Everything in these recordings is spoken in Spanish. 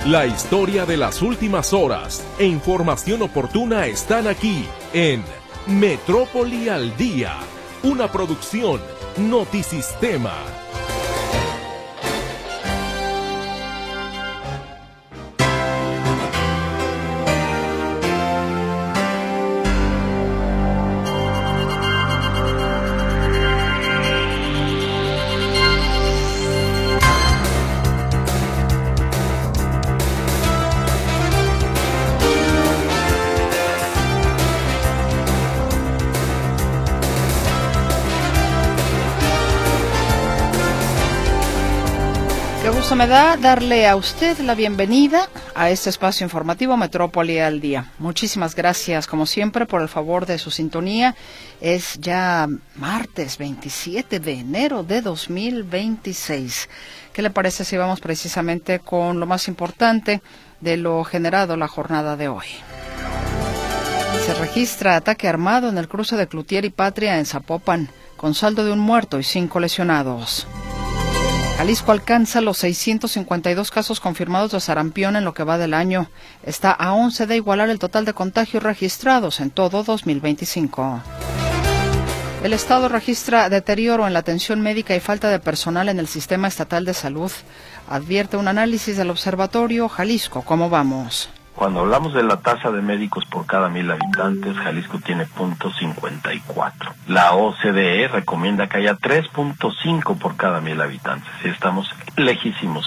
La historia de las últimas horas e información oportuna están aquí en Metrópoli al Día, una producción Notisistema. Me da darle a usted la bienvenida a este espacio informativo Metrópoli al Día. Muchísimas gracias, como siempre, por el favor de su sintonía. Es ya martes 27 de enero de 2026. ¿Qué le parece si vamos precisamente con lo más importante de lo generado la jornada de hoy? Se registra ataque armado en el cruce de Cloutier y Patria en Zapopan, con saldo de un muerto y 5 lesionados. Jalisco alcanza los 652 casos confirmados de sarampión en lo que va del año. Está a 11 de igualar el total de contagios registrados en todo 2025. El Estado registra deterioro en la atención médica y falta de personal en el sistema estatal de salud. Advierte un análisis del Observatorio Jalisco. ¿Cómo vamos? Cuando hablamos de la tasa de médicos por cada 1,000 habitantes, Jalisco tiene 0.54. La OCDE recomienda que haya 3.5 por cada 1,000 habitantes. Y estamos lejísimos.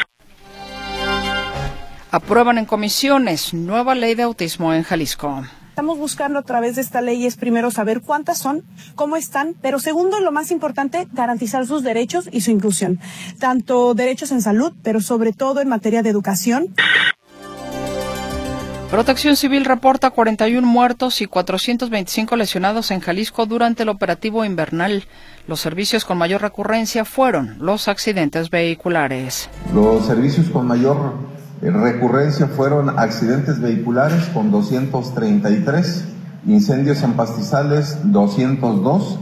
Aprueban en comisiones nueva ley de autismo en Jalisco. Estamos buscando a través de esta ley es primero saber cuántas son, cómo están, pero segundo, lo más importante, garantizar sus derechos y su inclusión. Tanto derechos en salud, pero sobre todo en materia de educación. Protección Civil reporta 41 muertos y 425 lesionados en Jalisco durante el operativo invernal. Los servicios con mayor recurrencia fueron los accidentes vehiculares. Los servicios con mayor recurrencia fueron accidentes vehiculares con 233, incendios en pastizales 202.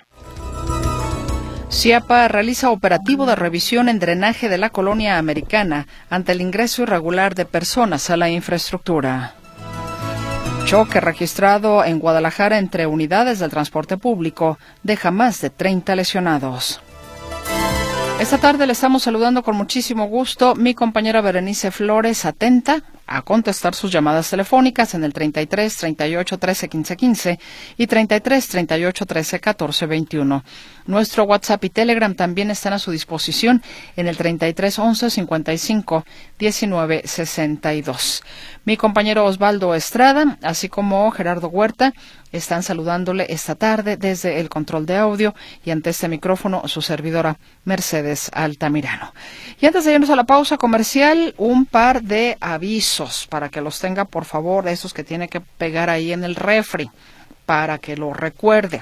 CIAPA realiza operativo de revisión en drenaje de la colonia americana ante el ingreso irregular de personas a la infraestructura. Choque registrado en Guadalajara entre unidades del transporte público deja más de 30 lesionados. Esta tarde le estamos saludando con muchísimo gusto mi compañera Berenice Flores, atenta a contestar sus llamadas telefónicas en el 33 38 13 15 15 y 33 38 13 14 21. Nuestro WhatsApp y Telegram también están a su disposición en el 33 11 55 19 62. Mi compañero Osvaldo Estrada, así como Gerardo Huerta, están saludándole esta tarde desde el control de audio y ante este micrófono su servidora Mercedes Altamirano. Y antes de irnos a la pausa comercial, un par de avisos para que los tenga, por favor, esos que tiene que pegar ahí en el refri, para que lo recuerde.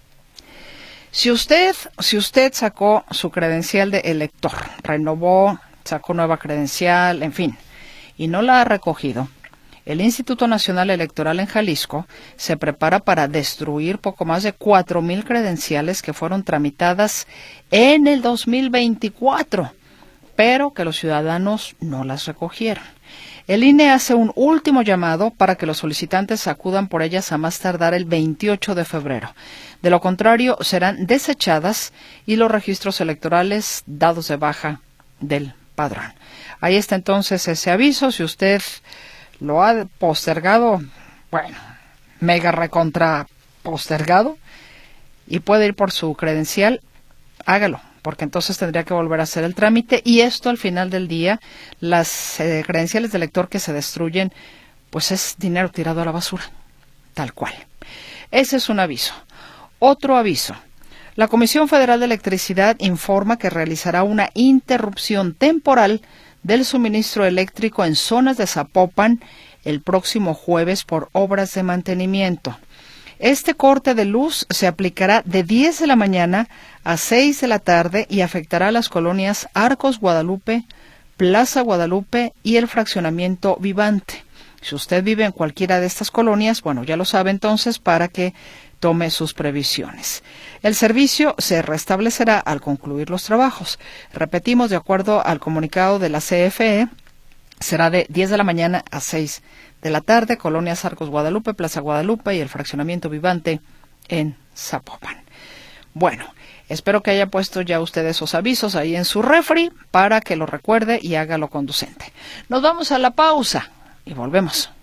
Si usted sacó su credencial de elector, renovó, sacó nueva credencial, en fin, y no la ha recogido, el Instituto Nacional Electoral en Jalisco se prepara para destruir poco más de 4,000 credenciales que fueron tramitadas en el 2024, pero que los ciudadanos no las recogieron. El INE hace un último llamado para que los solicitantes acudan por ellas a más tardar el 28 de febrero. De lo contrario, serán desechadas y los registros electorales dados de baja del padrón. Ahí está entonces ese aviso. Si usted lo ha postergado, bueno, mega recontra postergado, y puede ir por su credencial, hágalo, porque entonces tendría que volver a hacer el trámite, y esto al final del día, las credenciales de elector que se destruyen, pues es dinero tirado a la basura, tal cual. Ese es un aviso. Otro aviso. La Comisión Federal de Electricidad informa que realizará una interrupción temporal del suministro eléctrico en zonas de Zapopan el próximo jueves por obras de mantenimiento. Este corte de luz se aplicará de 10 de la mañana a 6 de la tarde y afectará a las colonias Arcos Guadalupe, Plaza Guadalupe y el fraccionamiento Vivante. Si usted vive en cualquiera de estas colonias, bueno, ya lo sabe entonces para que tome sus previsiones. El servicio se restablecerá al concluir los trabajos. Repetimos, de acuerdo al comunicado de la CFE, será de 10 de la mañana a 6 de la tarde, Colonias Arcos Guadalupe, Plaza Guadalupe y el Fraccionamiento Vivante en Zapopan. Bueno, espero que haya puesto ya usted esos avisos ahí en su refri para que lo recuerde y haga lo conducente. Nos vamos a la pausa y volvemos.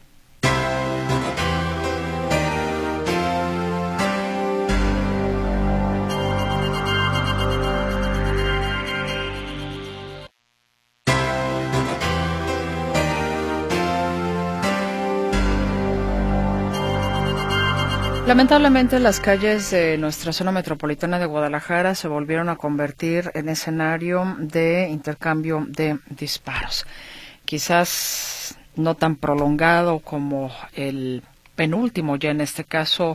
Lamentablemente, las calles de nuestra zona metropolitana de Guadalajara se volvieron a convertir en escenario de intercambio de disparos. Quizás no tan prolongado como el penúltimo, ya en este caso,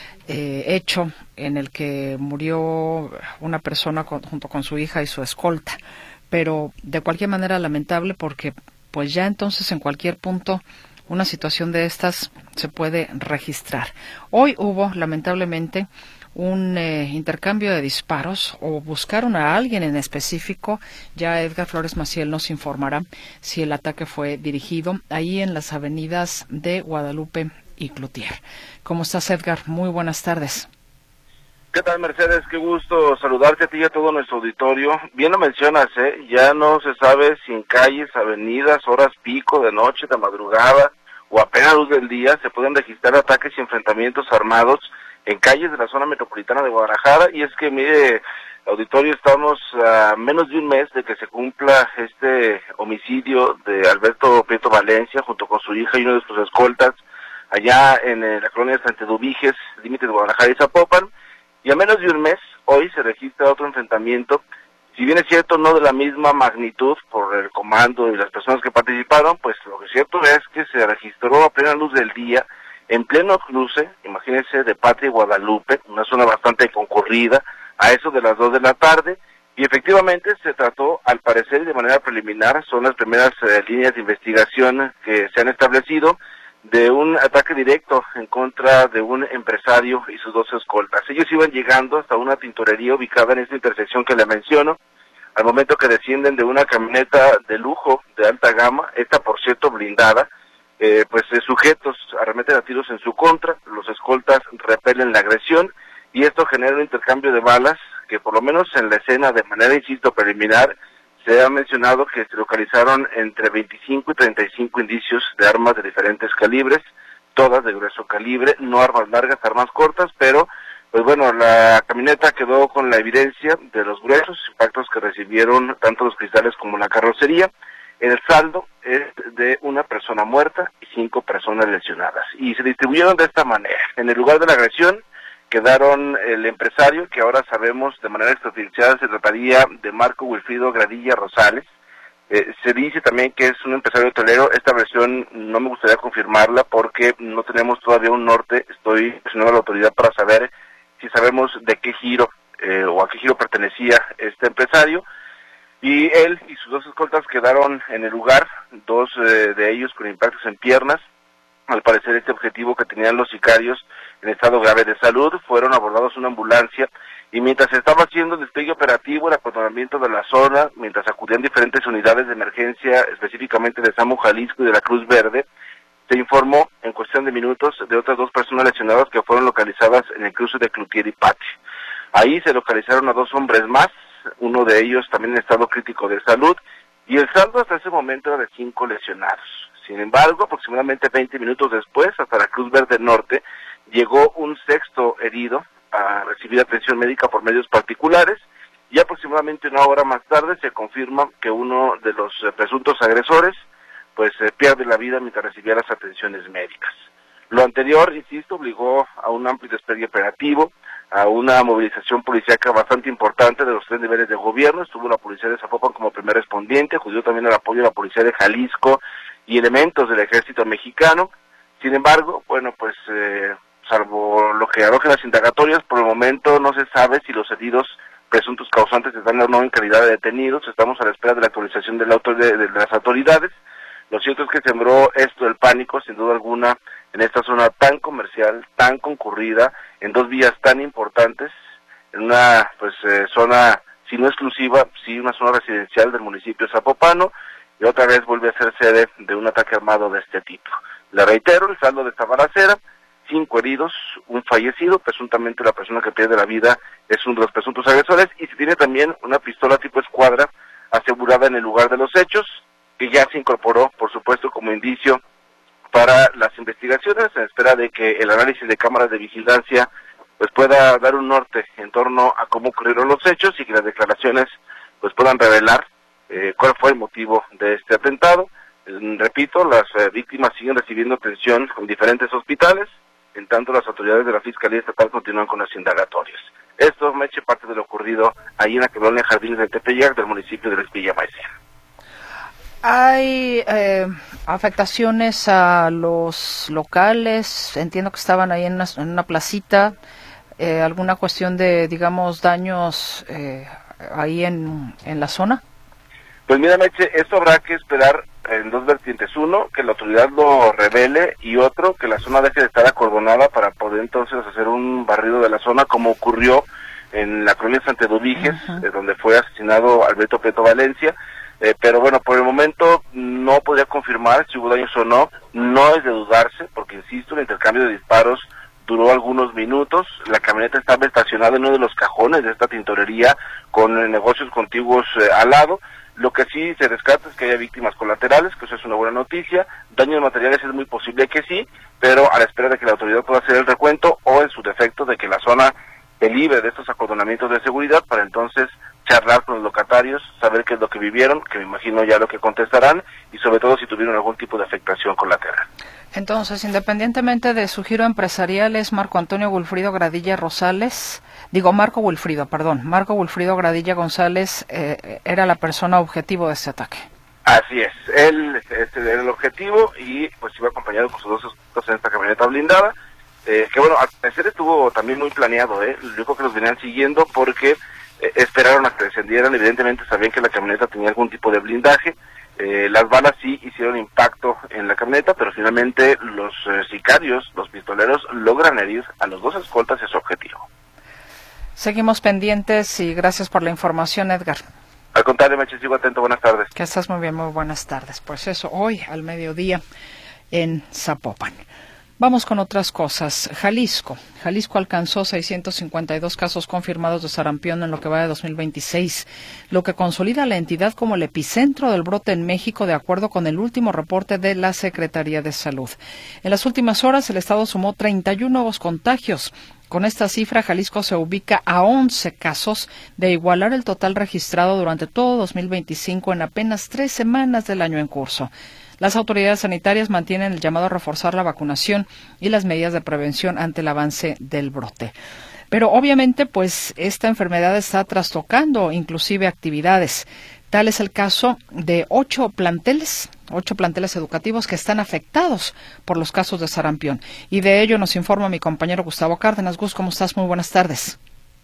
hecho en el que murió una persona junto con su hija y su escolta. Pero de cualquier manera lamentable, porque pues ya entonces en cualquier punto una situación de estas se puede registrar. Hoy hubo, lamentablemente, un intercambio de disparos o buscaron a alguien en específico. Ya Edgar Flores Maciel nos informará si el ataque fue dirigido ahí en las avenidas de Guadalupe y Cloutier. ¿Cómo estás, Edgar? Muy buenas tardes. ¿Qué tal, Mercedes? Qué gusto saludarte a ti y a todo nuestro auditorio. Bien lo mencionas, ya no se sabe si en calles, avenidas, horas pico, de noche, de madrugada o a plena luz del día se pueden registrar ataques y enfrentamientos armados en calles de la zona metropolitana de Guadalajara. Y es que, mire, auditorio, estamos a menos de un mes de que se cumpla este homicidio de Alberto Prieto Valencia junto con su hija y uno de sus escoltas allá en la colonia de Santedubiges, límite de Guadalajara y Zapopan. Y a menos de un mes, hoy se registra otro enfrentamiento, si bien es cierto no de la misma magnitud por el comando y las personas que participaron, pues lo que es cierto es que se registró a plena luz del día, en pleno cruce, imagínense, de Patria y Guadalupe, una zona bastante concurrida, a eso de las 2 de la tarde, y efectivamente se trató, al parecer y de manera preliminar, son las primeras líneas de investigación que se han establecido, de un ataque directo en contra de un empresario y sus 2 escoltas. Ellos iban llegando hasta una tintorería ubicada en esta intersección que le menciono, al momento que descienden de una camioneta de lujo de alta gama, esta por cierto blindada, sujetos arremeten a tiros en su contra, los escoltas repelen la agresión y esto genera un intercambio de balas que por lo menos en la escena de manera, insisto, preliminar, se ha mencionado que se localizaron entre 25 y 35 indicios de armas de diferentes calibres, todas de grueso calibre, no armas largas, armas cortas, pero pues bueno, la camioneta quedó con la evidencia de los gruesos impactos que recibieron tanto los cristales como la carrocería. El saldo es de una persona muerta y 5 personas lesionadas. Y se distribuyeron de esta manera. En el lugar de la agresión quedaron el empresario, que ahora sabemos de manera extraoficial se trataría de Marco Wilfrido Gradilla Rosales. Se dice también que es un empresario hotelero. Esta versión no me gustaría confirmarla porque no tenemos todavía un norte. Estoy presionando a la autoridad para saber si sabemos de qué giro o a qué giro pertenecía este empresario. Y él y sus 2 escoltas quedaron en el lugar, 2 de ellos con impactos en piernas. Al parecer este objetivo que tenían los sicarios en estado grave de salud, fueron abordados una ambulancia y mientras se estaba haciendo el despliegue operativo, el acordonamiento de la zona, mientras acudían diferentes unidades de emergencia, específicamente de SAMU Jalisco y de la Cruz Verde, se informó en cuestión de minutos de otras 2 personas lesionadas que fueron localizadas en el cruce de Cloutier y Patria. Ahí se localizaron a 2 hombres más, uno de ellos también en estado crítico de salud, y el saldo hasta ese momento era de 5 lesionados. Sin embargo, aproximadamente 20 minutos después, hasta la Cruz Verde Norte, llegó un 6º herido a recibir atención médica por medios particulares, y aproximadamente 1 hora más tarde se confirma que uno de los presuntos agresores pierde la vida mientras recibía las atenciones médicas. Lo anterior, insisto, obligó a un amplio despliegue operativo, a una movilización policíaca bastante importante de los 3 niveles de gobierno. Estuvo la policía de Zapopan como primer respondiente, acudió también el apoyo de la policía de Jalisco y elementos del ejército mexicano. Sin embargo, salvo lo que arrojan las indagatorias, por el momento no se sabe si los heridos presuntos causantes están o no en calidad de detenidos. Estamos a la espera de la actualización de las autoridades. Lo cierto es que sembró esto el pánico, sin duda alguna, en esta zona tan comercial, tan concurrida, en 2 vías tan importantes, en una zona, si no exclusiva, sí una zona residencial del municipio zapopano, y otra vez vuelve a ser sede de un ataque armado de este tipo. Le reitero, el saldo de esta balacera: 5 heridos, un fallecido, presuntamente la persona que pierde la vida es uno de los presuntos agresores, y se tiene también una pistola tipo escuadra asegurada en el lugar de los hechos, que ya se incorporó, por supuesto, como indicio para las investigaciones, en espera de que el análisis de cámaras de vigilancia pues pueda dar un norte en torno a cómo ocurrieron los hechos y que las declaraciones pues puedan revelar cuál fue el motivo de este atentado. Repito, las víctimas siguen recibiendo atención en diferentes hospitales, en tanto las autoridades de la Fiscalía Estatal continúan con las indagatorias. Esto me eche parte de lo ocurrido ahí en la colonia Jardines de Tepeyac del municipio de Villa Maestra. ¿Hay afectaciones a los locales? Entiendo que estaban ahí en una placita. ¿Alguna cuestión de, digamos, daños ahí en la zona? Pues mira, Meche, esto habrá que esperar en dos vertientes. Uno, que la autoridad lo revele, y otro, que la zona deje de estar acordonada para poder entonces hacer un barrido de la zona, como ocurrió en la colonia Santa Eduviges, donde fue asesinado Alberto Prieto Valencia. Pero bueno, por el momento no podría confirmar si hubo daños o no. No es de dudarse, porque insisto, el intercambio de disparos duró algunos minutos. La camioneta estaba estacionada en uno de los cajones de esta tintorería con negocios contiguos al lado. Lo que sí se descarta es que haya víctimas colaterales, que eso es una buena noticia. Daños materiales es muy posible que sí, pero a la espera de que la autoridad pueda hacer el recuento, o en su defecto de que la zona se libre de estos acordonamientos de seguridad, para entonces charlar con los locatarios, saber qué es lo que vivieron, que me imagino ya lo que contestarán, y sobre todo si tuvieron algún tipo de afectación colateral. Entonces, independientemente de su giro empresarial, es Marco Wilfrido Gradilla González era la persona objetivo de este ataque. Así es, él era el objetivo, y pues iba acompañado con sus dos esposos en esta camioneta blindada, que bueno, al parecer estuvo también muy planeado, yo creo que los venían siguiendo porque esperaron a que descendieran. Evidentemente sabían que la camioneta tenía algún tipo de blindaje. Las balas sí hicieron impacto en la camioneta, pero finalmente los sicarios, los pistoleros, logran herir a los dos escoltas y a su objetivo. Seguimos pendientes y gracias por la información, Edgar. Al contrario, Meche, sigo atento. Buenas tardes. Que estás muy bien, muy buenas tardes. Pues eso, hoy al mediodía en Zapopan. Vamos con otras cosas. Jalisco alcanzó 652 casos confirmados de sarampión en lo que va de 2026, lo que consolida a la entidad como el epicentro del brote en México, de acuerdo con el último reporte de la Secretaría de Salud. En las últimas horas, el estado sumó 31 nuevos contagios. Con esta cifra, Jalisco se ubica a 11 casos de igualar el total registrado durante todo 2025 en apenas 3 semanas del año en curso. Las autoridades sanitarias mantienen el llamado a reforzar la vacunación y las medidas de prevención ante el avance del brote. Pero obviamente, pues esta enfermedad está trastocando inclusive actividades. Tal es el caso de 8 planteles educativos que están afectados por los casos de sarampión. Y de ello nos informa mi compañero Gustavo Cárdenas. Gus, ¿cómo estás? Muy buenas tardes.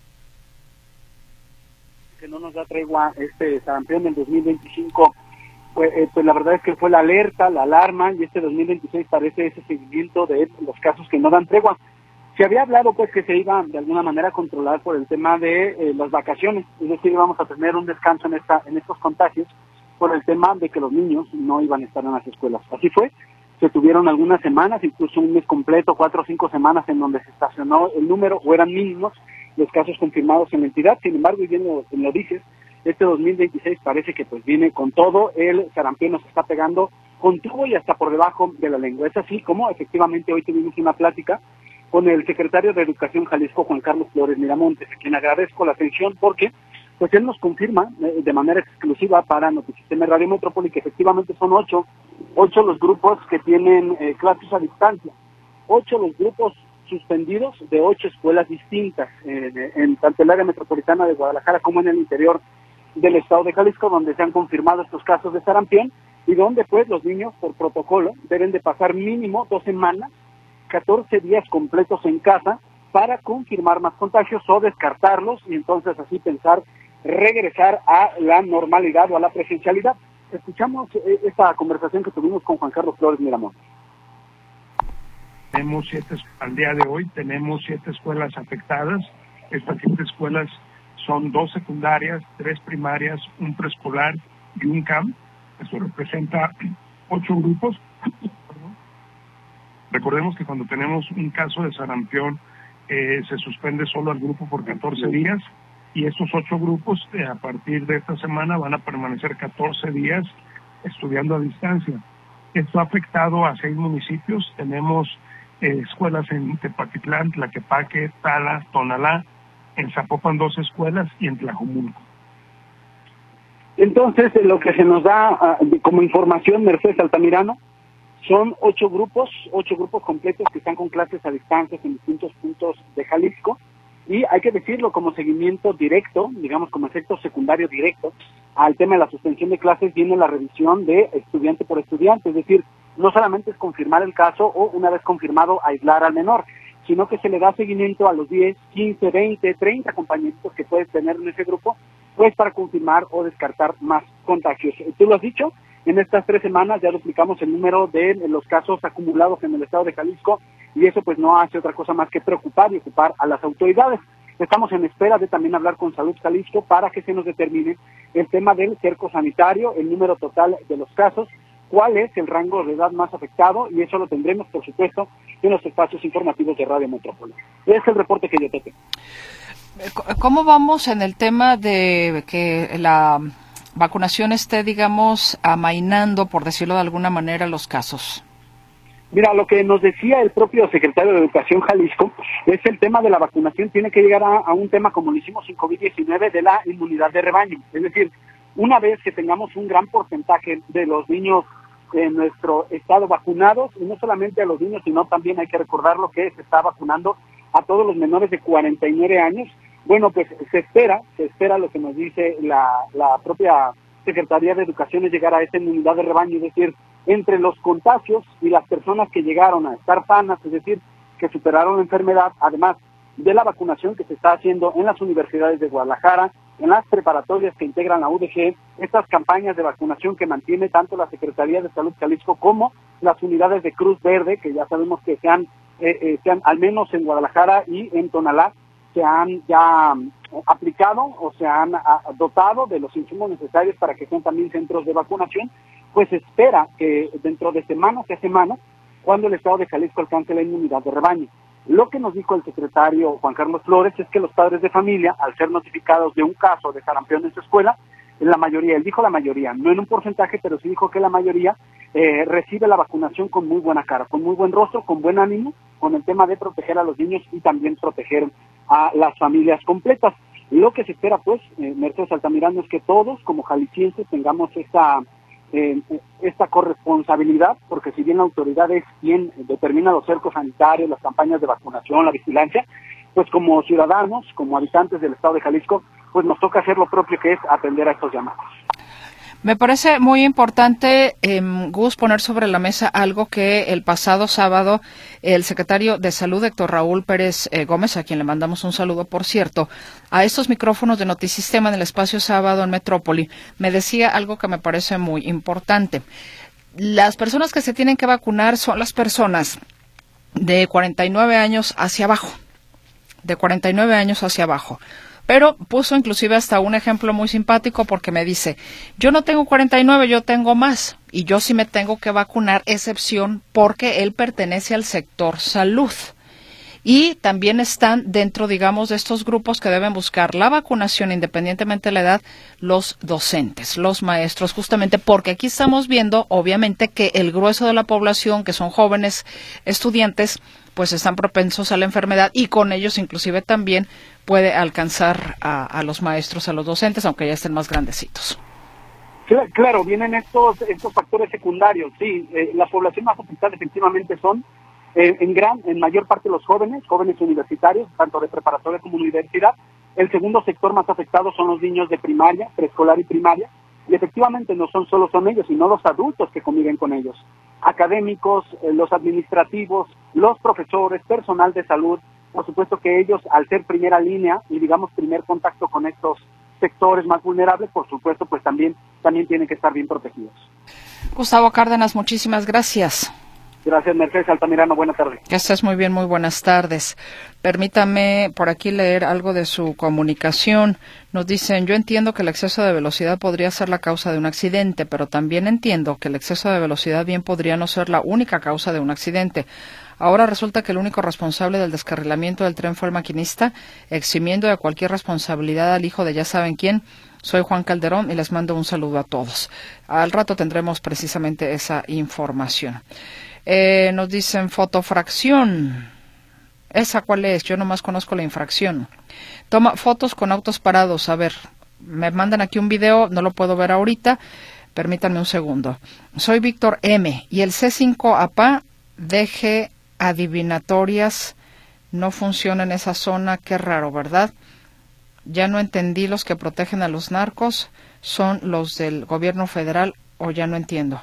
Que no nos da tregua este sarampión del 2025. Pues la verdad es que fue la alerta, la alarma, y este 2026 parece ese seguimiento de los casos que no dan tregua. Se había hablado pues que se iba de alguna manera a controlar por el tema de las vacaciones, es decir, íbamos a tener un descanso en estos contagios por el tema de que los niños no iban a estar en las escuelas. Así fue, se tuvieron algunas semanas, incluso un mes completo, 4 o 5 semanas en donde se estacionó el número, o eran mínimos los casos confirmados en la entidad. Sin embargo, y bien lo dices, este 2026 parece que pues viene con todo. El sarampión nos está pegando con todo y hasta por debajo de la lengua. Es así como efectivamente hoy tuvimos una plática con el secretario de Educación Jalisco, Juan Carlos Flores Miramontes, a quien agradezco la atención porque pues él nos confirma de manera exclusiva para Notisistema Radio Metrópoli que efectivamente son 8 los grupos que tienen clases a distancia, 8 los grupos suspendidos de 8 escuelas distintas en tanto el área metropolitana de Guadalajara como en el interior del estado de Jalisco, donde se han confirmado estos casos de sarampión y donde pues los niños por protocolo deben de pasar mínimo 2 semanas, 14 días completos en casa para confirmar más contagios o descartarlos y entonces así pensar regresar a la normalidad o a la presencialidad. Escuchamos esta conversación que tuvimos con Juan Carlos Flores Miramontes. Al día de hoy tenemos 7 escuelas afectadas. Estas 7 escuelas son 2 secundarias, 3 primarias, un preescolar y un CAM. Esto representa 8 grupos. Recordemos que cuando tenemos un caso de sarampión, se suspende solo al grupo por 14 días, y estos 8 grupos a partir de esta semana van a permanecer 14 días estudiando a distancia. Esto ha afectado a 6 municipios. Tenemos escuelas en Tepatitlán, Tlaquepaque, Tala, Tonalá, en Zapopan 2 escuelas y en Tlajomulco. Entonces, lo que se nos da como información, Mercedes Altamirano, son 8 grupos completos que están con clases a distancia en distintos puntos de Jalisco, y hay que decirlo, como seguimiento directo, digamos como efecto secundario directo al tema de la suspensión de clases, viene la revisión de estudiante por estudiante, es decir, no solamente es confirmar el caso o una vez confirmado aislar al menor, sino que se le da seguimiento a los 10, 15, 20, 30 compañeritos que puedes tener en ese grupo, pues para confirmar o descartar más contagios. Tú lo has dicho, en estas 3 semanas ya duplicamos el número de los casos acumulados en el estado de Jalisco, y eso pues no hace otra cosa más que preocupar y ocupar a las autoridades. Estamos en espera de también hablar con Salud Jalisco para que se nos determine el tema del cerco sanitario, el número total de los casos, cuál es el rango de edad más afectado, y eso lo tendremos, por supuesto, en los espacios informativos de Radio Metrópoli. Es el reporte que yo te tengo. ¿Cómo vamos en el tema de que la vacunación esté, digamos, amainando, por decirlo de alguna manera, los casos? Mira, lo que nos decía el propio secretario de Educación Jalisco es el tema de la vacunación tiene que llegar a un tema, como lo hicimos en COVID-19, de la inmunidad de rebaño. Es decir, una vez que tengamos un gran porcentaje de los niños en nuestro estado vacunados, y no solamente a los niños, sino también hay que recordar lo que se está vacunando a todos los menores de 49 años, bueno, pues se espera lo que nos dice la propia Secretaría de Educación, es llegar a esa inmunidad de rebaño, es decir, entre los contagios y las personas que llegaron a estar sanas, es decir, que superaron la enfermedad, además de la vacunación que se está haciendo en las universidades de Guadalajara, en las preparatorias que integran la UDG, estas campañas de vacunación que mantiene tanto la Secretaría de Salud Jalisco como las unidades de Cruz Verde, que ya sabemos que se han al menos en Guadalajara y en Tonalá, se han ya aplicado o se han dotado de los insumos necesarios para que sean también centros de vacunación. Pues se espera que dentro de semanas, cuando el estado de Jalisco alcance la inmunidad de rebaño. Lo que nos dijo el secretario Juan Carlos Flores es que los padres de familia, al ser notificados de un caso de sarampión en su escuela, la mayoría, él dijo la mayoría, no en un porcentaje, pero sí dijo que la mayoría recibe la vacunación con muy buena cara, con muy buen rostro, con buen ánimo, con el tema de proteger a los niños y también proteger a las familias completas. Lo que se espera, pues, Mercedes Altamirano, es que todos, como jaliscienses, tengamos esta corresponsabilidad, porque si bien la autoridad es quien determina los cercos sanitarios, las campañas de vacunación, la vigilancia, pues como ciudadanos, como habitantes del estado de Jalisco, pues nos toca hacer lo propio, que es atender a estos llamados. Me parece muy importante, Gus, poner sobre la mesa algo que el pasado sábado el secretario de Salud, Héctor Raúl Pérez Gómez, a quien le mandamos un saludo, por cierto, a estos micrófonos de Notisistema en el espacio sábado en Metrópoli, me decía algo que me parece muy importante. Las personas que se tienen que vacunar son las personas de 49 años hacia abajo, Pero puso inclusive hasta un ejemplo muy simpático, porque me dice, yo no tengo 49, yo tengo más, y yo sí me tengo que vacunar, excepción porque él pertenece al sector salud. Y también están dentro, digamos, de estos grupos que deben buscar la vacunación independientemente de la edad, los docentes, los maestros, justamente porque aquí estamos viendo, obviamente, que el grueso de la población, que son jóvenes estudiantes, pues están propensos a la enfermedad, y con ellos inclusive también puede alcanzar a los maestros, a los docentes, aunque ya estén más grandecitos. Claro, vienen estos factores secundarios, sí. La población más afectada efectivamente son en mayor parte los jóvenes universitarios, tanto de preparatoria como universidad. El segundo sector más afectado son los niños de primaria, preescolar y primaria, y efectivamente no son ellos, sino los adultos que conviven con ellos, académicos, los administrativos, los profesores, personal de salud. Por supuesto que ellos, al ser primera línea y digamos primer contacto con estos sectores más vulnerables, por supuesto, pues también tienen que estar bien protegidos. Gustavo Cárdenas, muchísimas gracias. Gracias, Mercedes Altamirano. Buenas tardes. Que estés muy bien, muy buenas tardes. Permítame por aquí leer algo de su comunicación. Nos dicen, yo entiendo que el exceso de velocidad podría ser la causa de un accidente, pero también entiendo que el exceso de velocidad bien podría no ser la única causa de un accidente. Ahora resulta que el único responsable del descarrilamiento del tren fue el maquinista, eximiendo de cualquier responsabilidad al hijo de ya saben quién. Soy Juan Calderón y les mando un saludo a todos. Al rato tendremos precisamente esa información. Nos dicen fotofracción. ¿Esa cuál es? Yo nomás conozco la infracción. Toma fotos con autos parados. A ver, me mandan aquí un video, no lo puedo ver ahorita. Permítanme un segundo. Soy Víctor M. y el C5APA deje adivinatorias no funciona en esa zona. Qué raro, ¿verdad? Ya no entendí, los que protegen a los narcos son los del gobierno federal, o ya no entiendo.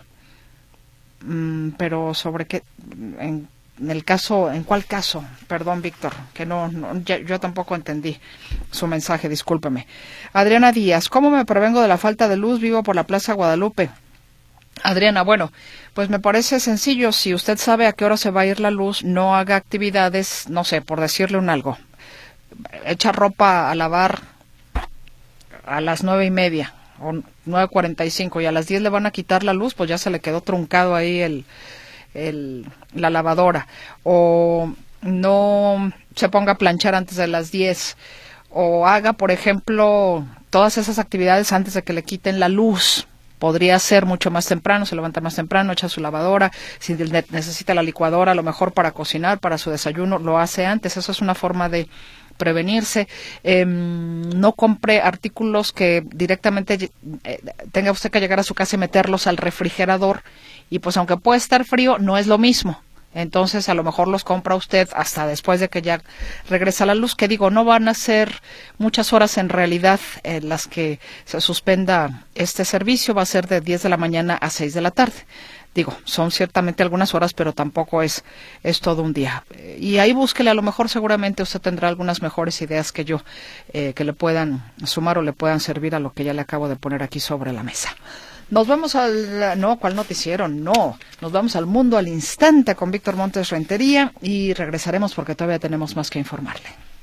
Pero sobre qué, en el caso, ¿en cuál caso? Perdón, Víctor, que yo tampoco entendí su mensaje, discúlpeme. Adriana Díaz, ¿cómo me prevengo de la falta de luz? Vivo por la Plaza Guadalupe. Adriana, bueno, pues me parece sencillo. Si usted sabe a qué hora se va a ir la luz, no haga actividades, no sé, por decirle un algo. Echa ropa a lavar a las 9:30 o 9:45 y a las 10 le van a quitar la luz, pues ya se le quedó truncado ahí la lavadora. O no se ponga a planchar antes de las 10. O haga, por ejemplo, todas esas actividades antes de que le quiten la luz. Podría ser mucho más temprano, se levanta más temprano, echa su lavadora, si necesita la licuadora, a lo mejor para cocinar, para su desayuno, lo hace antes. Eso es una forma de prevenirse. No compre artículos que directamente tenga usted que llegar a su casa y meterlos al refrigerador, y pues aunque puede estar frío, no es lo mismo. Entonces a lo mejor los compra usted hasta después de que ya regresa la luz, que digo, no van a ser muchas horas en realidad las que se suspenda este servicio, va a ser de 10 de la mañana a 6 de la tarde. Digo, son ciertamente algunas horas, pero tampoco es todo un día. Y ahí búsquele, a lo mejor seguramente usted tendrá algunas mejores ideas que yo, que le puedan sumar o le puedan servir a lo que ya le acabo de poner aquí sobre la mesa. Nos vamos ¿cuál noticiero? No, nos vamos al Mundo al Instante con Víctor Montes Rentería y regresaremos porque todavía tenemos más que informarle.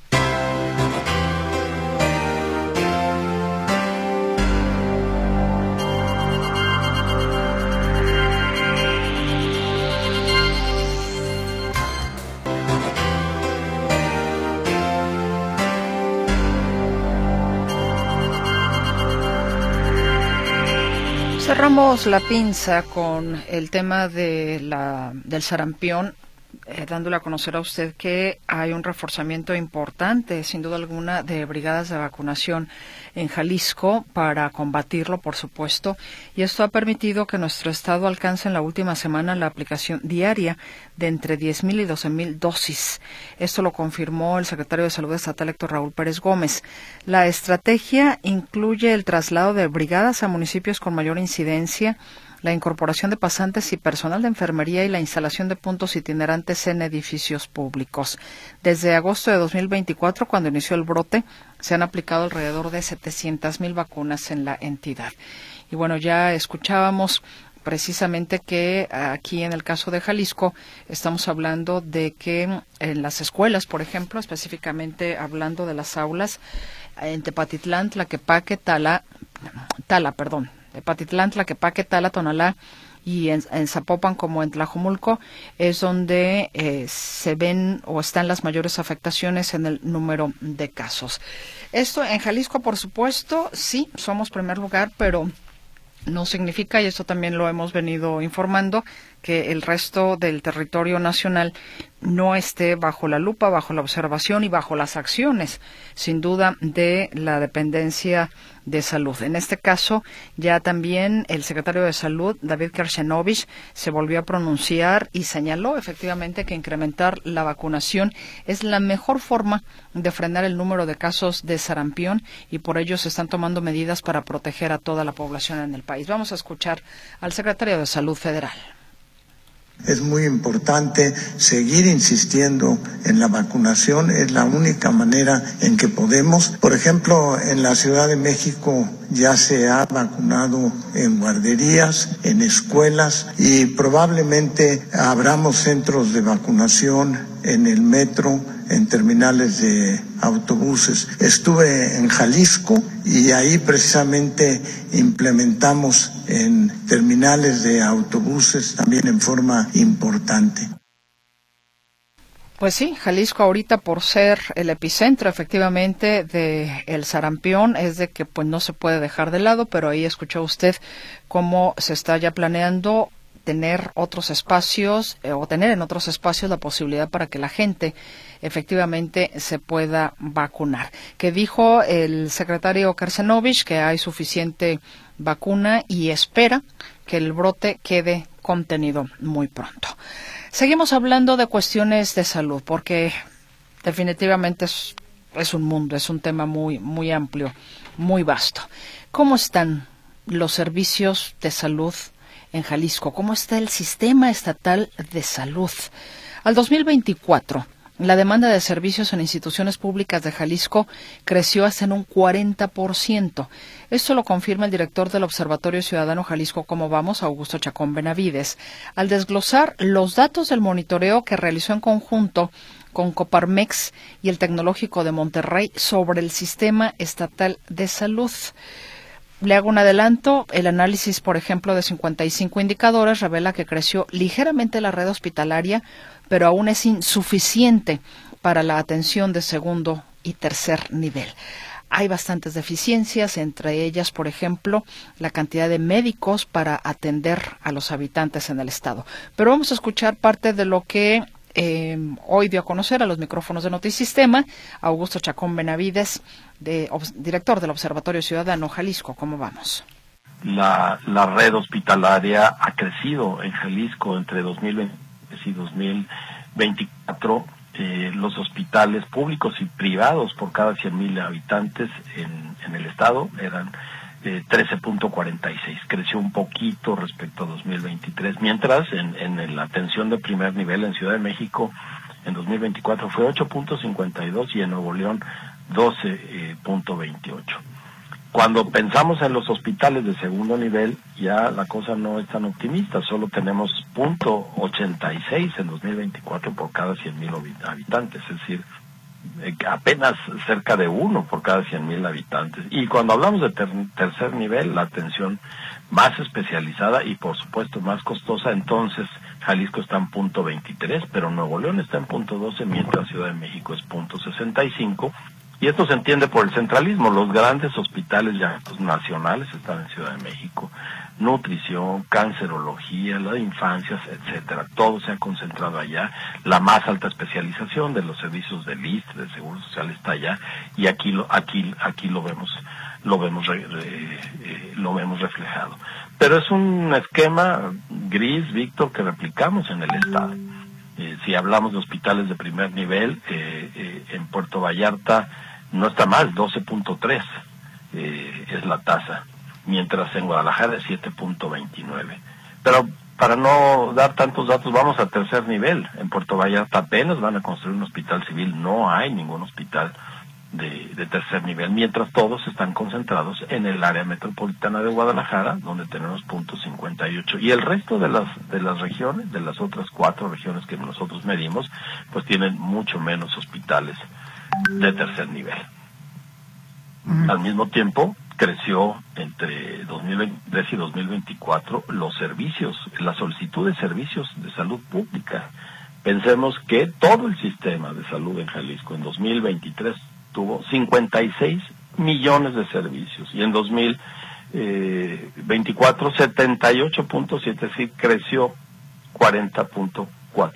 Cerramos la pinza con el tema del sarampión, dándole a conocer a usted que hay un reforzamiento importante, sin duda alguna, de brigadas de vacunación en Jalisco para combatirlo, por supuesto, y esto ha permitido que nuestro estado alcance en la última semana la aplicación diaria de entre 10,000 y 12,000 dosis. Esto lo confirmó el secretario de Salud estatal, Héctor Raúl Pérez Gómez. La estrategia incluye el traslado de brigadas a municipios con mayor incidencia, la incorporación de pasantes y personal de enfermería y la instalación de puntos itinerantes en edificios públicos. Desde agosto de 2024, cuando inició el brote, se han aplicado alrededor de 700,000 vacunas en la entidad. Y bueno, ya escuchábamos precisamente que aquí en el caso de Jalisco estamos hablando de que en las escuelas, por ejemplo, específicamente hablando de las aulas, en Tepatitlán, Tlaquepaque, Tepatitlán, Tlaquepaque, Tala, Tonalá y en Zapopan como en Tlajomulco es donde se ven o están las mayores afectaciones en el número de casos. Esto en Jalisco, por supuesto, sí, somos primer lugar, pero no significa, y esto también lo hemos venido informando, que el resto del territorio nacional no esté bajo la lupa, bajo la observación y bajo las acciones, sin duda, de la dependencia de salud. En este caso, ya también el secretario de Salud, David Kershenovich, se volvió a pronunciar y señaló efectivamente que incrementar la vacunación es la mejor forma de frenar el número de casos de sarampión y por ello se están tomando medidas para proteger a toda la población en el país. Vamos a escuchar al secretario de Salud federal. Es muy importante seguir insistiendo en la vacunación, es la única manera en que podemos. Por ejemplo, en la Ciudad de México ya se ha vacunado en guarderías, en escuelas y probablemente abramos centros de vacunación en el metro, en terminales de autobuses. Estuve en Jalisco y ahí precisamente implementamos en terminales de autobuses también en forma importante. Pues sí, Jalisco ahorita, por ser el epicentro efectivamente del sarampión, es de que pues no se puede dejar de lado, pero ahí escuchó usted cómo se está ya planeando tener otros espacios o tener en otros espacios la posibilidad para que la gente efectivamente se pueda vacunar. Que dijo el secretario Kersenovich que hay suficiente vacuna y espera que el brote quede contenido muy pronto. Seguimos hablando de cuestiones de salud porque definitivamente es un mundo, es un tema muy, muy amplio, muy vasto. ¿Cómo están los servicios de salud en Jalisco? ¿Cómo está el sistema estatal de salud? Al 2024, la demanda de servicios en instituciones públicas de Jalisco creció hasta en un 40%. Esto lo confirma el director del Observatorio Ciudadano Jalisco Cómo Vamos, Augusto Chacón Benavides, al desglosar los datos del monitoreo que realizó en conjunto con Coparmex y el Tecnológico de Monterrey sobre el sistema estatal de salud. Le hago un adelanto. El análisis, por ejemplo, de 55 indicadores revela que creció ligeramente la red hospitalaria, pero aún es insuficiente para la atención de segundo y tercer nivel. Hay bastantes deficiencias, entre ellas, por ejemplo, la cantidad de médicos para atender a los habitantes en el estado. Pero vamos a escuchar parte de lo que hoy dio a conocer a los micrófonos de Notisistema Augusto Chacón Benavides, director del Observatorio Ciudadano Jalisco. ¿Cómo vamos? La red hospitalaria ha crecido en Jalisco entre 2020 y 2024. Los hospitales públicos y privados por cada 100,000 habitantes en el estado eran 13.46, creció un poquito respecto a 2023, mientras en la atención de primer nivel en Ciudad de México en 2024 fue 8.52 y en Nuevo León 12.28. Cuando pensamos en los hospitales de segundo nivel, ya la cosa no es tan optimista, solo tenemos 0.86 en 2024 por cada 100,000 habitantes, es decir, apenas cerca de 1 por cada 100,000 habitantes. Y cuando hablamos de tercer nivel, la atención más especializada y por supuesto más costosa, entonces Jalisco está en 0.23, pero Nuevo León está en 0.12, mientras Ciudad de México es 0.65. Y esto se entiende por el centralismo. Los grandes hospitales ya nacionales están en Ciudad de México. Nutrición, cancerología, la de infancias, etcétera. Todo se ha concentrado allá. La más alta especialización de los servicios del ISSSTE, del Seguro Social, está allá. Y aquí lo vemos reflejado. Pero es un esquema gris, Víctor, que replicamos en el estado. Si hablamos de hospitales de primer nivel, en Puerto Vallarta no está mal, 12.3 es la tasa, mientras en Guadalajara es 7.29. Pero para no dar tantos datos, vamos a tercer nivel. En Puerto Vallarta apenas van a construir un hospital civil, no hay ningún hospital de tercer nivel, mientras todos están concentrados en el área metropolitana de Guadalajara, donde tenemos 0.58, y el resto de las regiones, de las otras 4 regiones que nosotros medimos, pues tienen mucho menos hospitales de tercer nivel. Al mismo tiempo, creció entre 2023 y 2024 los servicios, la solicitud de servicios de salud pública. Pensemos que todo el sistema de salud en Jalisco en 2023 tuvo 56 millones de servicios y en 2024 78.7, es decir, creció 40.4%.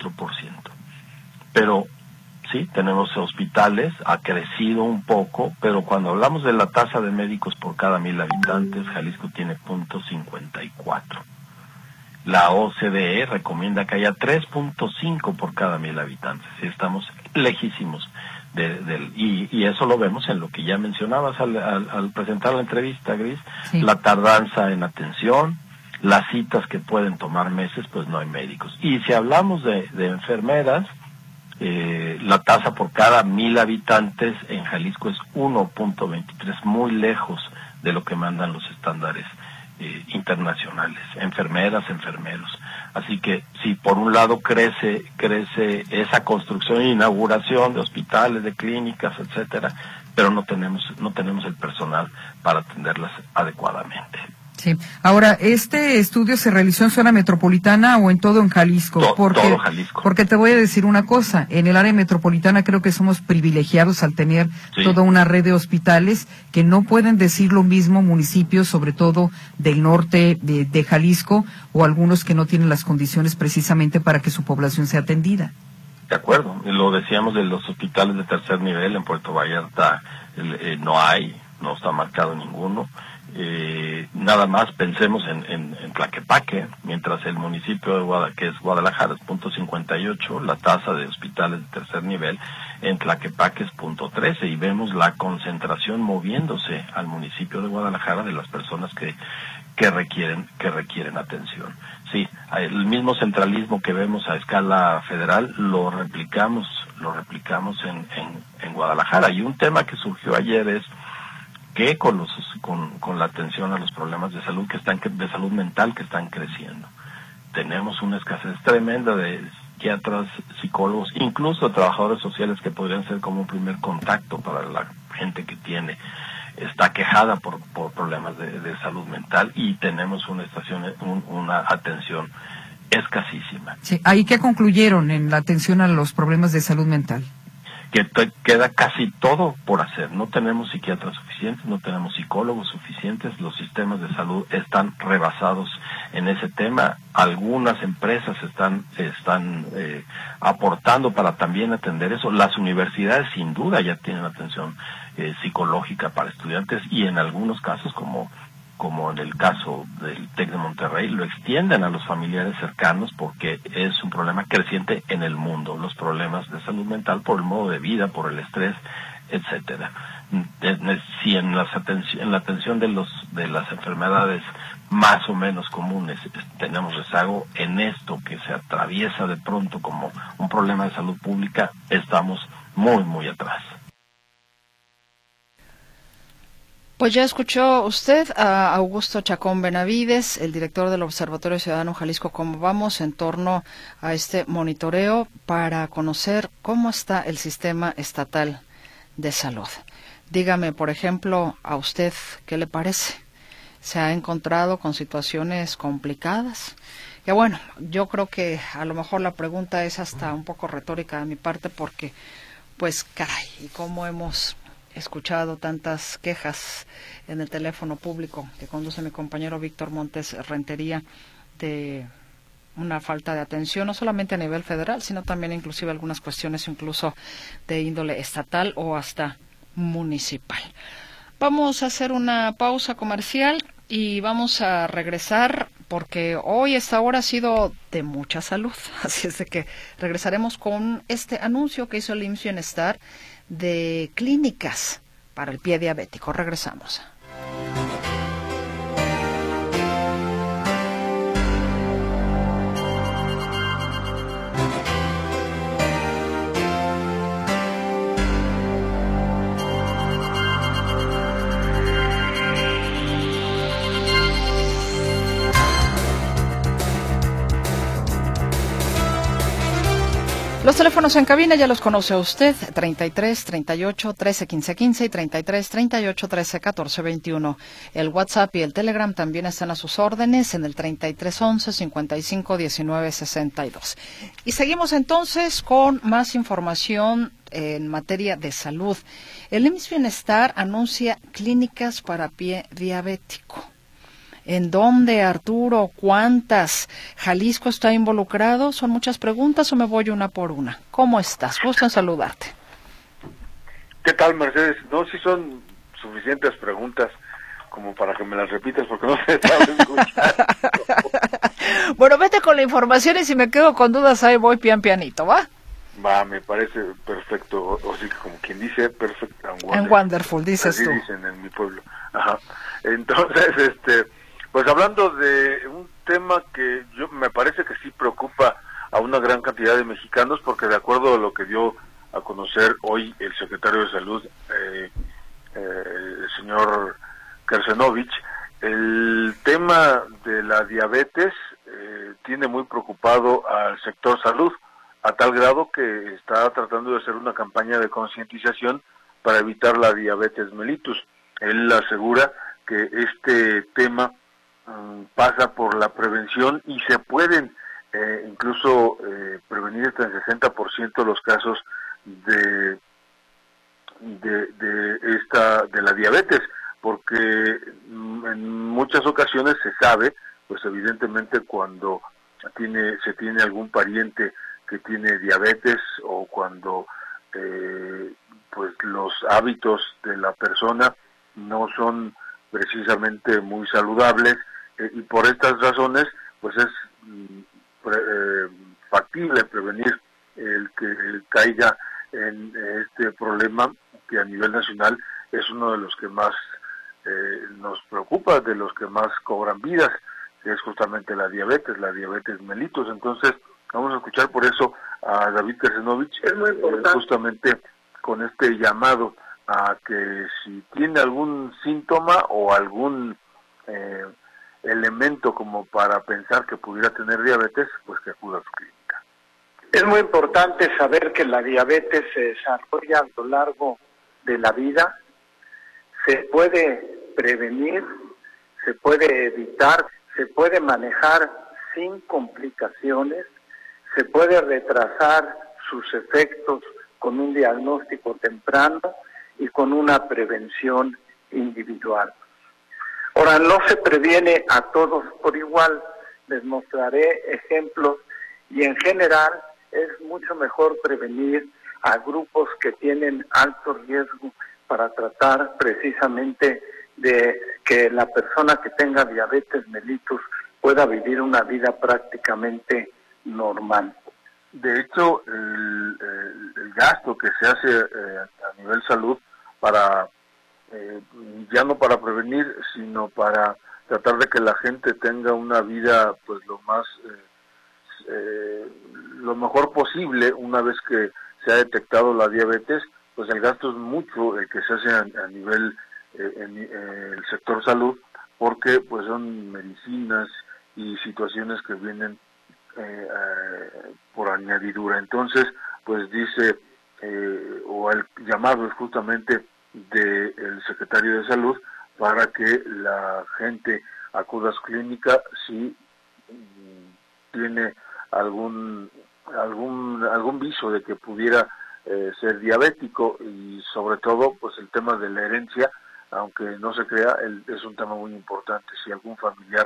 Pero sí, tenemos hospitales, ha crecido un poco, pero cuando hablamos de la tasa de médicos por cada 1,000 habitantes, Jalisco tiene 0.54. La OCDE recomienda que haya 3.5 por cada 1,000 habitantes, y estamos lejísimos. Y eso lo vemos en lo que ya mencionabas al presentar la entrevista, Gris, sí. La tardanza en atención, las citas que pueden tomar meses, pues no hay médicos. Y si hablamos de enfermeras, la tasa por cada 1,000 habitantes en Jalisco es 1.23, muy lejos de lo que mandan los estándares internacionales, enfermeras, enfermeros. Así que si por un lado crece esa construcción e inauguración de hospitales, de clínicas, etcétera, pero no tenemos el personal para atenderlas adecuadamente. Sí. Ahora, ¿este estudio se realizó en zona metropolitana o en todo Jalisco? Todo Jalisco. Porque te voy a decir una cosa, en el área metropolitana creo que somos privilegiados al tener toda una red de hospitales que no pueden decir lo mismo municipios, sobre todo del norte de Jalisco, o algunos que no tienen las condiciones precisamente para que su población sea atendida. De acuerdo, lo decíamos de los hospitales de tercer nivel en Puerto Vallarta, no está marcado ninguno. Nada más pensemos en Tlaquepaque, mientras el municipio que es Guadalajara es 0.58, la tasa de hospitales de tercer nivel en Tlaquepaque es 0.13, y vemos la concentración moviéndose al municipio de Guadalajara de las personas que requieren atención. Sí, el mismo centralismo que vemos a escala federal lo replicamos en Guadalajara. Y un tema que surgió ayer es que con la atención a los problemas de salud de salud mental que están creciendo, tenemos una escasez tremenda de psiquiatras, psicólogos, incluso trabajadores sociales que podrían ser como un primer contacto para la gente que está quejada por problemas de salud mental, y tenemos una atención escasísima. Sí, ¿ahí qué concluyeron en la atención a los problemas de salud mental? Que queda casi todo por hacer. No tenemos psiquiatras suficientes, no tenemos psicólogos suficientes, los sistemas de salud están rebasados en ese tema. Algunas empresas están aportando para también atender eso. Las universidades sin duda ya tienen atención psicológica para estudiantes, y en algunos casos, como en el caso del TEC de Monterrey, lo extienden a los familiares cercanos, porque es un problema creciente en el mundo, los problemas de salud mental por el modo de vida, por el estrés, etcétera. Si en la atención de las enfermedades más o menos comunes tenemos rezago, en esto que se atraviesa de pronto como un problema de salud pública, estamos muy, muy atrás. Pues ya escuchó usted a Augusto Chacón Benavides, el director del Observatorio Ciudadano Jalisco Cómo Vamos, en torno a este monitoreo para conocer cómo está el sistema estatal de salud. Dígame, por ejemplo, a usted, ¿qué le parece? ¿Se ha encontrado con situaciones complicadas? Que bueno, yo creo que a lo mejor la pregunta es hasta un poco retórica de mi parte, porque, pues, caray, ¿y cómo hemos escuchado tantas quejas en el teléfono público que conduce mi compañero Víctor Montes Rentería de una falta de atención, no solamente a nivel federal, sino también inclusive algunas cuestiones incluso de índole estatal o hasta municipal? Vamos a hacer una pausa comercial y vamos a regresar, porque hoy esta hora ha sido de mucha salud, así es de que regresaremos con este anuncio que hizo el IMSS Bienestar de clínicas para el pie diabético. Regresamos. Los teléfonos en cabina ya los conoce usted, 33 38 13 15 15 y 33 38 13 14 21. El WhatsApp y el Telegram también están a sus órdenes en el 33 11 55 19 62. Y seguimos entonces con más información en materia de salud. El IMSS Bienestar anuncia clínicas para pie diabético. ¿En dónde, Arturo? ¿Cuántas? ¿Jalisco está involucrado? ¿Son muchas preguntas o me voy una por una? ¿Cómo estás? Gusto en saludarte. ¿Qué tal, Mercedes? No, sí son suficientes preguntas como para que me las repitas, porque no se sabe escuchar. Bueno, vete con la información y si me quedo con dudas ahí voy pianito, ¿va? Va, me parece perfecto, o sí, como quien dice, perfect and wonderful. And wonderful, dices así tú. Dicen en mi pueblo. Ajá. Entonces, pues hablando de un tema que me parece que sí preocupa a una gran cantidad de mexicanos, porque de acuerdo a lo que dio a conocer hoy el secretario de Salud, el señor Kersenovich, el tema de la diabetes tiene muy preocupado al sector salud, a tal grado que está tratando de hacer una campaña de concientización para evitar la diabetes mellitus. Él asegura que este tema pasa por la prevención y se pueden incluso prevenir hasta el 60% los casos de la diabetes, porque en muchas ocasiones se sabe, pues evidentemente cuando se tiene algún pariente que tiene diabetes, o cuando pues los hábitos de la persona no son precisamente muy saludables, y por estas razones pues es factible prevenir el que caiga en este problema, que a nivel nacional es uno de los que más nos preocupa, de los que más cobran vidas, que es justamente la diabetes mellitus. Entonces vamos a escuchar por eso a David Kersenovich, justamente con este llamado a que si tiene algún síntoma o algún elemento como para pensar que pudiera tener diabetes, pues que acuda a su clínica. Es muy importante saber que la diabetes se desarrolla a lo largo de la vida, se puede prevenir, se puede evitar, se puede manejar sin complicaciones, se puede retrasar sus efectos con un diagnóstico temprano y con una prevención individual. Ahora, no se previene a todos por igual, les mostraré ejemplos, y en general es mucho mejor prevenir a grupos que tienen alto riesgo para tratar precisamente de que la persona que tenga diabetes mellitus pueda vivir una vida prácticamente normal. De hecho, el gasto que se hace a nivel salud para ya no para prevenir, sino para tratar de que la gente tenga una vida pues lo mejor posible una vez que se ha detectado la diabetes, pues el gasto es mucho el que se hace a nivel en el sector salud, porque pues son medicinas y situaciones que vienen por añadidura. Entonces, pues dice, o el llamado es justamente del secretario de Salud para que la gente acuda a su clínica si tiene algún viso de que pudiera ser diabético, y sobre todo pues el tema de la herencia, aunque no se crea, es un tema muy importante. Si algún familiar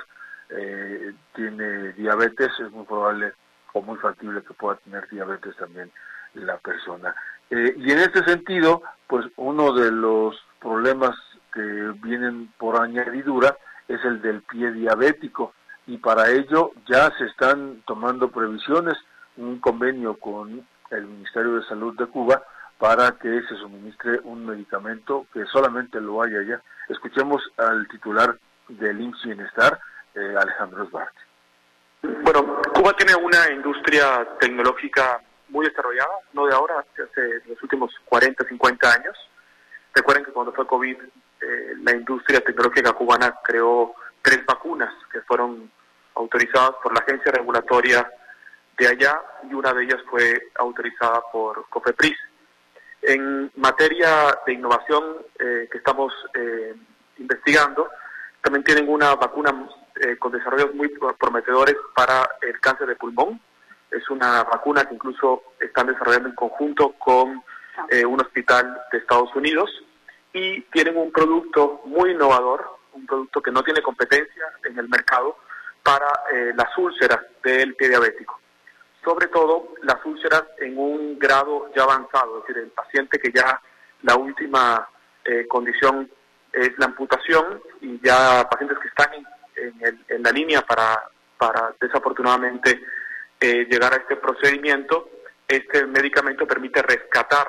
tiene diabetes, es muy probable o muy factible que pueda tener diabetes también la persona. Y en este sentido, pues uno de los problemas que vienen por añadidura es el del pie diabético, y para ello ya se están tomando previsiones, un convenio con el Ministerio de Salud de Cuba para que se suministre un medicamento que solamente lo hay allá. Escuchemos al titular del IMSS Bienestar, Alejandro Esbarte. Bueno, Cuba tiene una industria tecnológica muy desarrollada, no de ahora, hace los últimos 40, 50 años. Recuerden que cuando fue COVID, la industria tecnológica cubana creó 3 vacunas que fueron autorizadas por la agencia regulatoria de allá, y una de ellas fue autorizada por COFEPRIS. En materia de innovación que estamos investigando, también tienen una vacuna con desarrollos muy prometedores para el cáncer de pulmón. Es una vacuna que incluso están desarrollando en conjunto con un hospital de Estados Unidos, y tienen un producto muy innovador, un producto que no tiene competencia en el mercado para las úlceras del pie diabético. Sobre todo las úlceras en un grado ya avanzado, es decir, el paciente que ya la última condición es la amputación, y ya pacientes que están en la línea para desafortunadamente llegar a este procedimiento. Este medicamento permite rescatar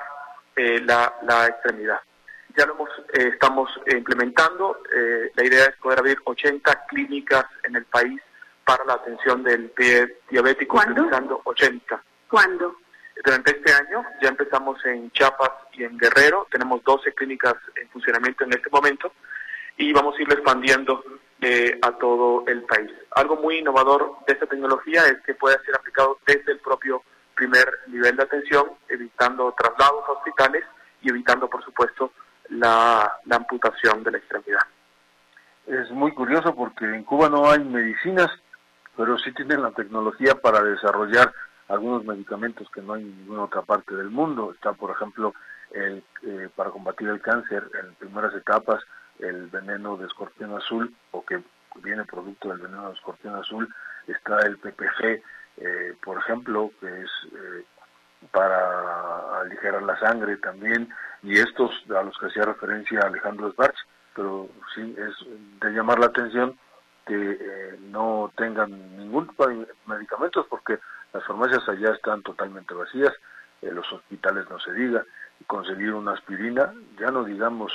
la extremidad. Ya lo estamos implementando. La idea es poder abrir 80 clínicas en el país para la atención del pie diabético, utilizando 80. ¿Cuándo? Durante este año ya empezamos en Chiapas y en Guerrero, tenemos 12 clínicas en funcionamiento en este momento y vamos a irlo expandiendo a todo el país. Algo muy innovador de esta tecnología es que puede ser aplicado desde el propio primer nivel de atención, evitando traslados a hospitales y evitando, por supuesto, la amputación de la extremidad. Es muy curioso porque en Cuba no hay medicinas, pero sí tienen la tecnología para desarrollar algunos medicamentos que no hay en ninguna otra parte del mundo. Está, por ejemplo, para combatir el cáncer en primeras etapas, el veneno de escorpión azul, o que viene producto del veneno de escorpión azul. Está el PPG, por ejemplo, que es para aligerar la sangre también, y estos a los que hacía referencia Alejandro Sbarch, pero sí es de llamar la atención que no tengan ningún tipo de medicamentos, porque las farmacias allá están totalmente vacías, los hospitales no se diga, y conseguir una aspirina, ya no digamos,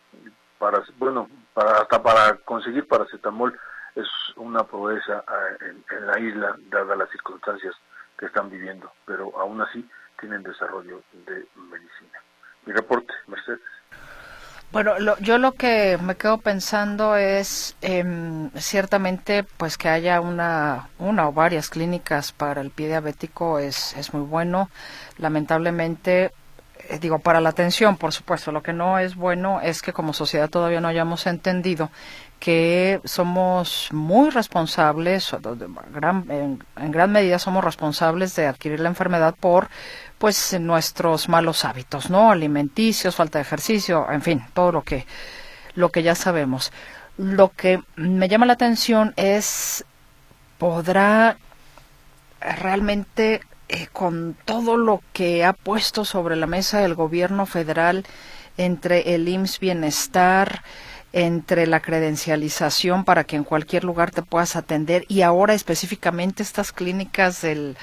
hasta para conseguir paracetamol es una proeza en la isla, dadas las circunstancias que están viviendo, pero aún así tienen desarrollo de medicina. Mi reporte, Mercedes. Bueno, yo lo que me quedo pensando es ciertamente pues que haya una o varias clínicas para el pie diabético es muy bueno. Lamentablemente, para la atención, por supuesto, lo que no es bueno es que como sociedad todavía no hayamos entendido que somos muy responsables, en gran medida somos responsables de adquirir la enfermedad por pues nuestros malos hábitos, ¿no? Alimenticios, falta de ejercicio, en fin, todo lo que ya sabemos. Lo que me llama la atención es, ¿podrá realmente con todo lo que ha puesto sobre la mesa el gobierno federal entre el IMSS Bienestar, entre la credencialización para que en cualquier lugar te puedas atender y ahora específicamente estas clínicas del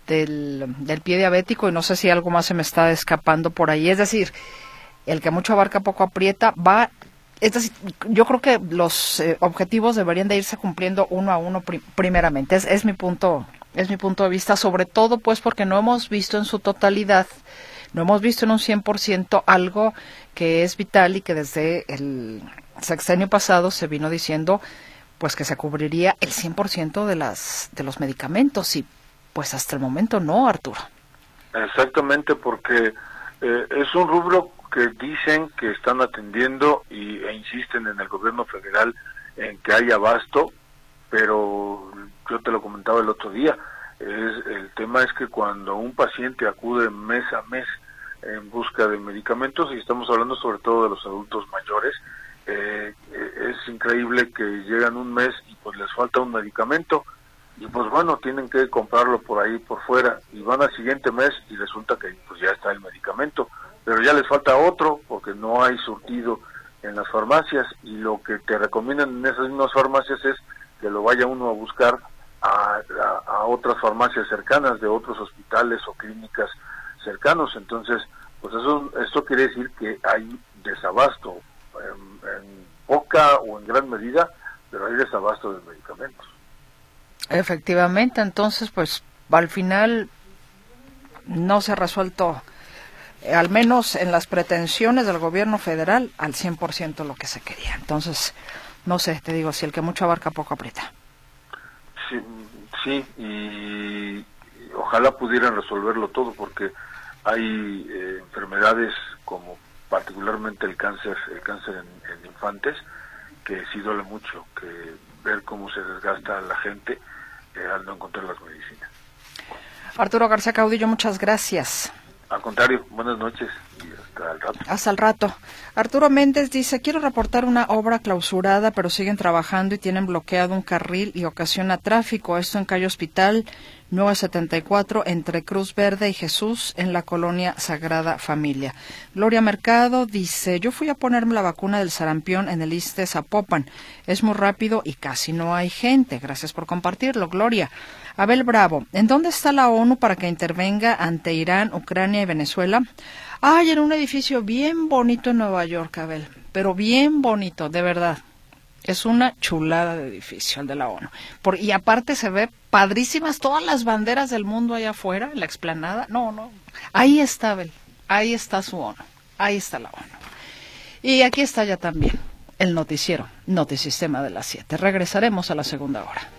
pie diabético, y no sé si algo más se me está escapando por ahí? Es decir, el que mucho abarca poco aprieta, es decir, yo creo que los objetivos deberían de irse cumpliendo uno a uno primeramente. Es mi punto de vista, sobre todo pues porque no hemos visto en su totalidad, no hemos visto en un 100% algo que es vital y que desde el sexenio pasado se vino diciendo pues que se cubriría el 100% de los medicamentos, y pues hasta el momento no, Arturo. Exactamente, porque es un rubro que dicen que están atendiendo e insisten en el gobierno federal en que hay abasto, pero yo te lo comentaba el otro día, el tema es que cuando un paciente acude mes a mes en busca de medicamentos, y estamos hablando sobre todo de los adultos mayores, es increíble que llegan un mes y pues les falta un medicamento, y pues bueno, tienen que comprarlo por ahí por fuera, y van al siguiente mes y resulta que pues ya está el medicamento, pero ya les falta otro porque no hay surtido en las farmacias, y lo que te recomiendan en esas mismas farmacias es que lo vaya uno a buscar a otras farmacias cercanas de otros hospitales o clínicas cercanos. Entonces pues eso quiere decir que hay desabasto en poca o en gran medida, pero hay desabasto de medicamentos. Efectivamente, entonces pues al final no se ha resuelto, al menos en las pretensiones del gobierno federal, al 100% lo que se quería. Entonces, no sé, te digo, si el que mucho abarca poco aprieta. Sí, y ojalá pudieran resolverlo todo, porque hay enfermedades como particularmente el cáncer en infantes, que sí duele mucho, que ver cómo se desgasta la gente al no encontrar las medicinas. Arturo García Caudillo, muchas gracias. Al contrario, buenas noches y hasta el rato. Hasta el rato. Arturo Méndez dice, quiero reportar una obra clausurada, pero siguen trabajando y tienen bloqueado un carril y ocasiona tráfico. Esto en calle Hospital 974, entre Cruz Verde y Jesús, en la colonia Sagrada Familia. Gloria Mercado dice, yo fui a ponerme la vacuna del sarampión en el ISSSTE Zapopan. Es muy rápido y casi no hay gente. Gracias por compartirlo, Gloria. Abel Bravo, ¿en dónde está la ONU para que intervenga ante Irán, Ucrania y Venezuela? En un edificio bien bonito en Nueva York, Abel, pero bien bonito, de verdad. Es una chulada de edificio, el de la ONU. Y aparte se ve padrísimas todas las banderas del mundo allá afuera, en la explanada. No. Ahí está, Abel. Ahí está su ONU. Ahí está la ONU. Y aquí está ya también el noticiero, Notisistema de las 7. Regresaremos a la segunda hora.